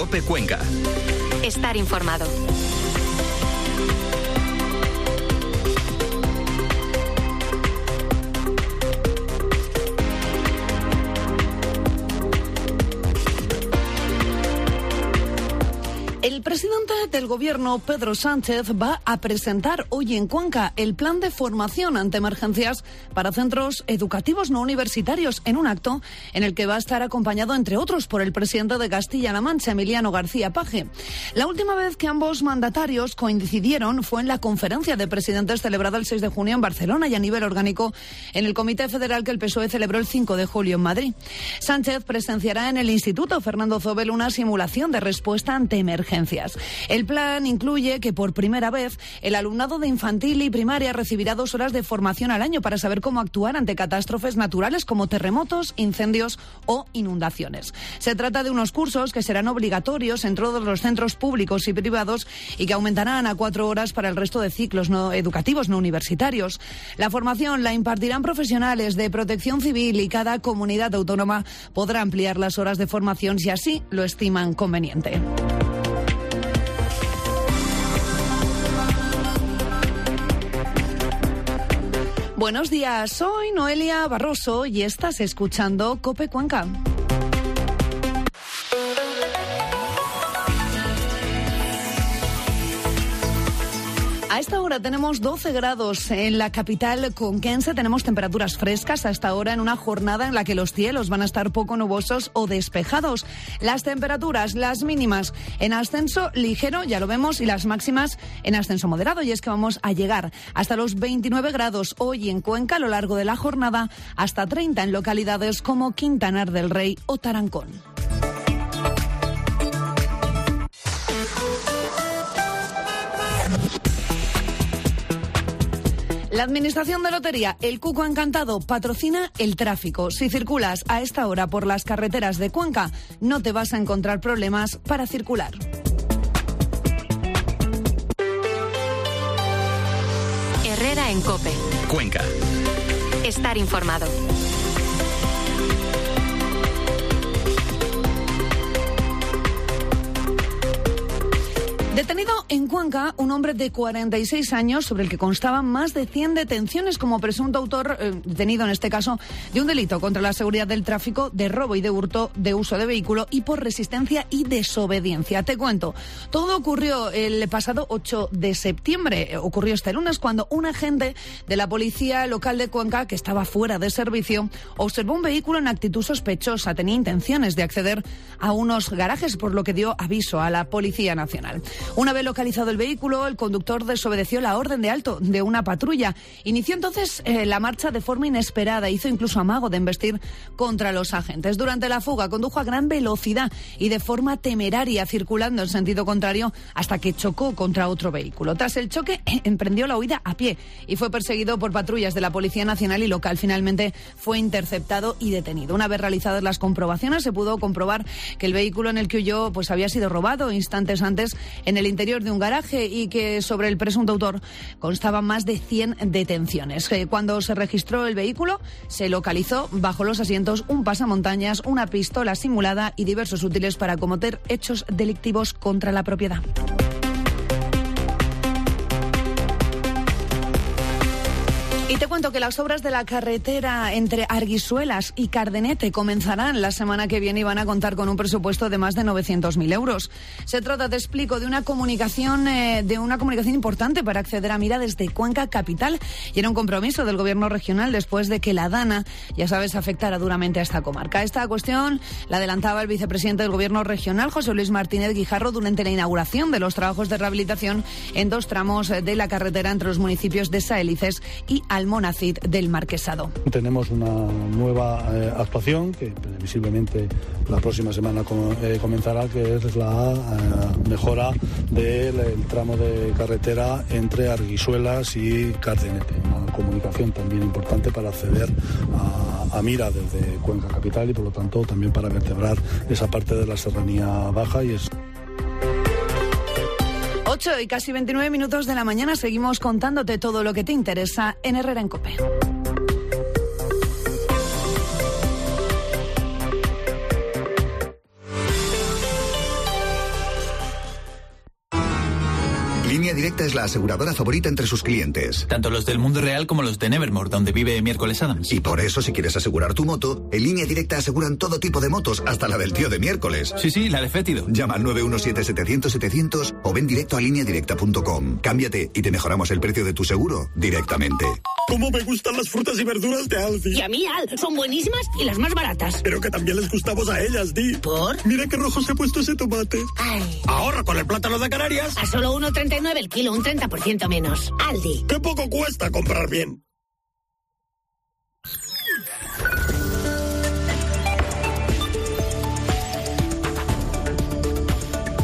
COPE Cuenca. Estar informado. El presidente del Gobierno, Pedro Sánchez, va a presentar hoy en Cuenca el plan de formación ante emergencias para centros educativos no universitarios, en un acto en el que va a estar acompañado, entre otros, por el presidente de Castilla-La Mancha, Emiliano García Paje. La última vez que ambos mandatarios coincidieron fue en la conferencia de presidentes celebrada el 6 de junio en Barcelona y a nivel orgánico en el Comité Federal que el PSOE celebró el 5 de julio en Madrid. Sánchez presenciará en el Instituto Fernando Zobel una simulación de respuesta ante emergencias. El plan incluye que por primera vez el alumnado de infantil y primaria recibirá 2 horas de formación al año para saber cómo actuar ante catástrofes naturales como terremotos, incendios o inundaciones. Se trata de unos cursos que serán obligatorios en todos los centros públicos y privados y que aumentarán a 4 horas para el resto de ciclos no educativos no universitarios. La formación la impartirán profesionales de protección civil y cada comunidad autónoma podrá ampliar las horas de formación si así lo estiman conveniente. Buenos días, soy Noelia Barroso y estás escuchando COPE Cuenca. A esta hora tenemos 12 grados en la capital conquense, tenemos temperaturas frescas hasta ahora en una jornada en la que los cielos van a estar poco nubosos o despejados. Las temperaturas, las mínimas en ascenso ligero, ya lo vemos, y las máximas en ascenso moderado. Y es que vamos a llegar hasta los 29 grados hoy en Cuenca a lo largo de la jornada, hasta 30 en localidades como Quintanar del Rey o Tarancón. La Administración de Lotería, el Cuco Encantado, patrocina el tráfico. Si circulas a esta hora por las carreteras de Cuenca, no te vas a encontrar problemas para circular. Herrera en COPE. Cuenca. Estar informado. Detenido en Cuenca un hombre de 46 años sobre el que constaban más de 100 detenciones como presunto autor, detenido en este caso, de un delito contra la seguridad del tráfico, de robo y de hurto de uso de vehículo y por resistencia y desobediencia. Te cuento, todo ocurrió el pasado 8 de septiembre, ocurrió este lunes cuando un agente de la policía local de Cuenca, que estaba fuera de servicio, observó un vehículo en actitud sospechosa, tenía intenciones de acceder a unos garajes, por lo que dio aviso a la Policía Nacional. Una vez localizado el vehículo, el conductor desobedeció la orden de alto de una patrulla. Inició entonces la marcha de forma inesperada, hizo incluso amago de embestir contra los agentes. Durante la fuga condujo a gran velocidad y de forma temeraria, circulando en sentido contrario hasta que chocó contra otro vehículo. Tras el choque, emprendió la huida a pie y fue perseguido por patrullas de la Policía Nacional y local. Finalmente fue interceptado y detenido. Una vez realizadas las comprobaciones, se pudo comprobar que el vehículo en el que huyó había sido robado instantes antes en el interior de un garaje y que sobre el presunto autor constaban más de 100 detenciones. Cuando se registró el vehículo, se localizó bajo los asientos un pasamontañas, una pistola simulada y diversos útiles para cometer hechos delictivos contra la propiedad. Y te cuento que las obras de la carretera entre Arguisuelas y Cardenete comenzarán la semana que viene y van a contar con un presupuesto de más de 900.000 euros. Se trata, te explico, de una comunicación importante para acceder a Mira desde Cuenca capital, y era un compromiso del Gobierno regional después de que la Dana, ya sabes, afectara duramente a esta comarca. Esta cuestión la adelantaba el vicepresidente del Gobierno regional, José Luis Martínez Guijarro, durante la inauguración de los trabajos de rehabilitación en 2 tramos de la carretera entre los municipios de Saelices y Almonacid del Marquesado. Tenemos una nueva actuación que previsiblemente la próxima semana comenzará, que es la mejora del tramo de carretera entre Arguisuelas y Cardenete. Una comunicación también importante para acceder a Mira desde Cuenca capital y por lo tanto también para vertebrar esa parte de la serranía baja. Y es 8 y casi 29 minutos de la mañana, seguimos contándote todo lo que te interesa en Herrera en COPE. Directa es la aseguradora favorita entre sus clientes. Tanto los del mundo real como los de Nevermore, donde vive Miércoles Adams. Y por eso, si quieres asegurar tu moto, en Línea Directa aseguran todo tipo de motos, hasta la del tío de Miércoles. Sí, la de Fétido. Llama al 917-700-700 o ven directo a lineadirecta.com. Cámbiate y te mejoramos el precio de tu seguro directamente. ¿Cómo me gustan las frutas y verduras de Aldi? Y a mí, Al, son buenísimas y las más baratas. Pero que también les gustamos a ellas, Di. ¿Por? Mira qué rojo se ha puesto ese tomate. Ay. Ahorra con el plátano de Canarias. A solo 1,39 el kilo, un 30% menos. Aldi. ¡Qué poco cuesta comprar bien!